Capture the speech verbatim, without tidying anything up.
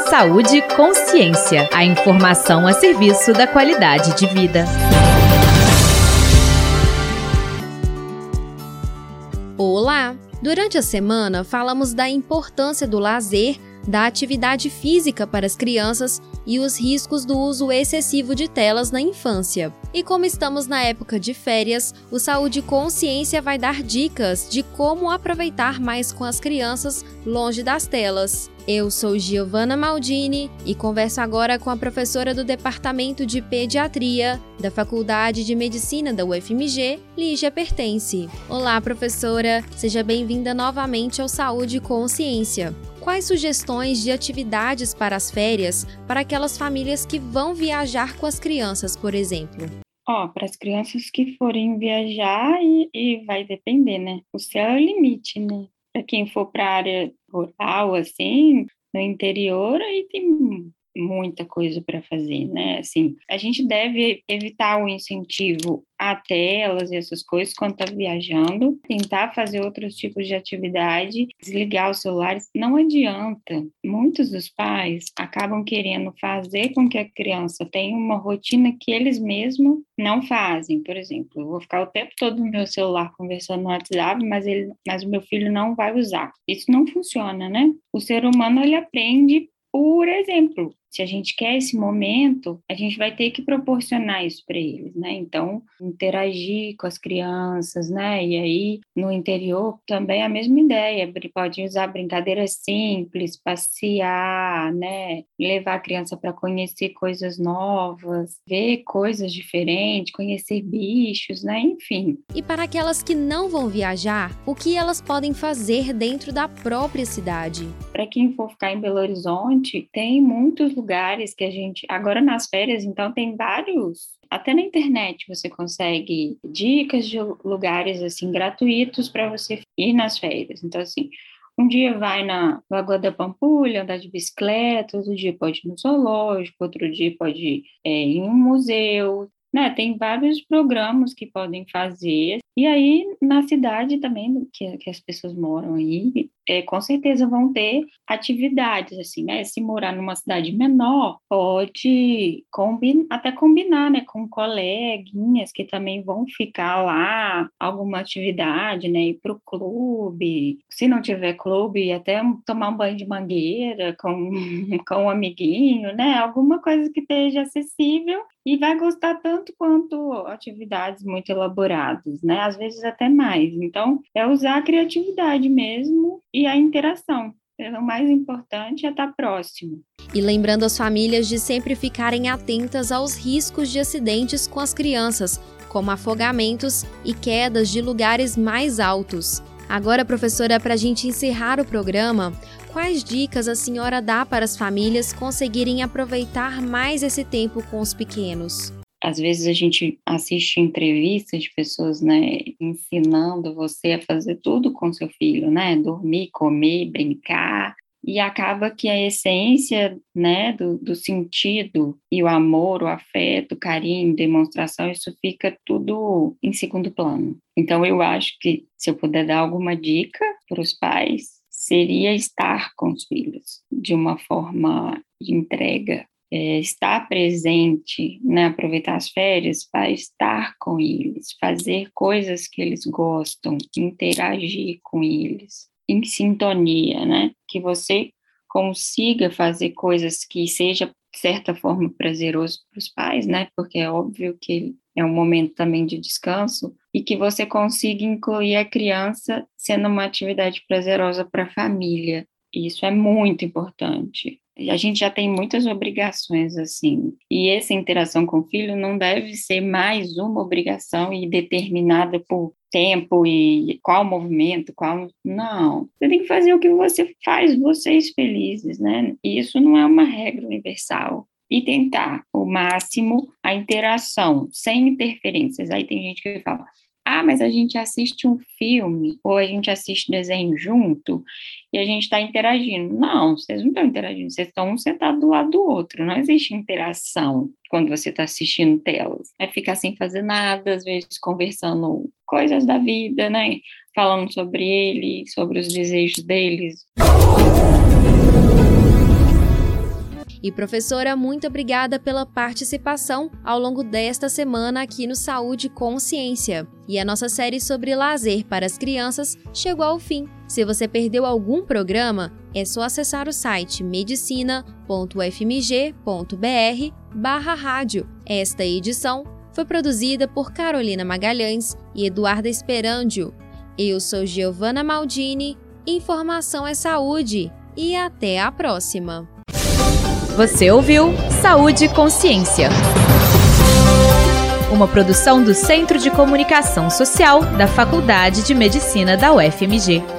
Saúde e Consciência, a informação a serviço da qualidade de vida. Olá! Durante a semana, falamos da importância do lazer, da atividade física para as crianças e os riscos do uso excessivo de telas na infância. E como estamos na época de férias, o Saúde e Consciência vai dar dicas de como aproveitar mais com as crianças longe das telas. Eu sou Giovana Maldini e converso agora com a professora do Departamento de Pediatria da Faculdade de Medicina da U F M G, Lígia Pertence. Olá, professora! Seja bem-vinda novamente ao Saúde e Consciência. Quais sugestões de atividades para as férias para aquelas famílias que vão viajar com as crianças, por exemplo? Ó, oh, para as crianças que forem viajar e, e vai depender, né? O céu é o limite, né? Para quem for para a área rural, assim, no interior, aí tem muita coisa para fazer, né? Assim, a gente deve evitar o incentivo a telas e essas coisas quando está viajando, tentar fazer outros tipos de atividade, desligar os celulares, não adianta. Muitos dos pais acabam querendo fazer com que a criança tenha uma rotina que eles mesmos não fazem. Por exemplo, eu vou ficar o tempo todo no meu celular conversando no WhatsApp, mas, ele, mas o meu filho não vai usar. Isso não funciona, né? O ser humano, ele aprende por exemplo. Se a gente quer esse momento, a gente vai ter que proporcionar isso para eles, né? Então, interagir com as crianças, né? E aí, no interior, também a mesma ideia. Pode usar brincadeiras simples, passear, né? Levar a criança para conhecer coisas novas, ver coisas diferentes, conhecer bichos, né? Enfim. E para aquelas que não vão viajar, o que elas podem fazer dentro da própria cidade? Para quem for ficar em Belo Horizonte, tem muitos lugares que a gente, agora nas férias, então tem vários, até na internet você consegue dicas de lugares assim gratuitos para você ir nas férias. Então assim, um dia vai na Lagoa da Pampulha, andar de bicicleta, outro dia pode ir no zoológico, outro dia pode ir é, em um museu, né? Tem vários programas que podem fazer. E aí, na cidade também, que, que as pessoas moram aí, é, com certeza vão ter atividades, assim, né? Se morar numa cidade menor, pode combi- até combinar, né? Com coleguinhas que também vão ficar lá, alguma atividade, né? Ir pro clube. Se não tiver clube, até tomar um banho de mangueira com, com um amiguinho, né? Alguma coisa que esteja acessível e vai gostar tanto quanto atividades muito elaboradas, né? Às vezes até mais. Então, é usar a criatividade mesmo e a interação. O mais importante é estar próximo. E lembrando as famílias de sempre ficarem atentas aos riscos de acidentes com as crianças, como afogamentos e quedas de lugares mais altos. Agora, professora, para a gente encerrar o programa, quais dicas a senhora dá para as famílias conseguirem aproveitar mais esse tempo com os pequenos? Às vezes a gente assiste entrevistas de pessoas, né, ensinando você a fazer tudo com seu filho, né, dormir, comer, brincar, e acaba que a essência, né, do, do sentido e o amor, o afeto, o carinho, demonstração, isso fica tudo em segundo plano. Então eu acho que se eu puder dar alguma dica para os pais, seria estar com os filhos de uma forma de entrega. É, estar presente, né, aproveitar as férias para estar com eles, fazer coisas que eles gostam, interagir com eles, em sintonia, né, que você consiga fazer coisas que seja, de certa forma, prazeroso para os pais, né, porque é óbvio que é um momento também de descanso, e que você consiga incluir a criança sendo uma atividade prazerosa para a família. Isso é muito importante. A gente já tem muitas obrigações, assim, e essa interação com o filho não deve ser mais uma obrigação e determinada por tempo e qual movimento, qual... Não, você tem que fazer o que você faz vocês felizes, né? E isso não é uma regra universal. E tentar o máximo a interação, sem interferências. Aí tem gente que fala, ah, mas a gente assiste um filme, ou a gente assiste desenho junto, e a gente está interagindo. Não, vocês não estão interagindo, vocês estão um sentado do lado do outro, não existe interação quando você está assistindo telas. É ficar sem fazer nada, às vezes conversando coisas da vida, né? Falando sobre ele, sobre os desejos deles. E professora, muito obrigada pela participação ao longo desta semana aqui no Saúde Consciência. E a nossa série sobre lazer para as crianças chegou ao fim. Se você perdeu algum programa, é só acessar o site medicina ponto u f m g ponto b r barra rádio. Esta edição foi produzida por Carolina Magalhães e Eduarda Esperandio. Eu sou Giovana Maldini, informação é saúde e até a próxima. Você ouviu Saúde e Consciência, uma produção do Centro de Comunicação Social da Faculdade de Medicina da U F M G.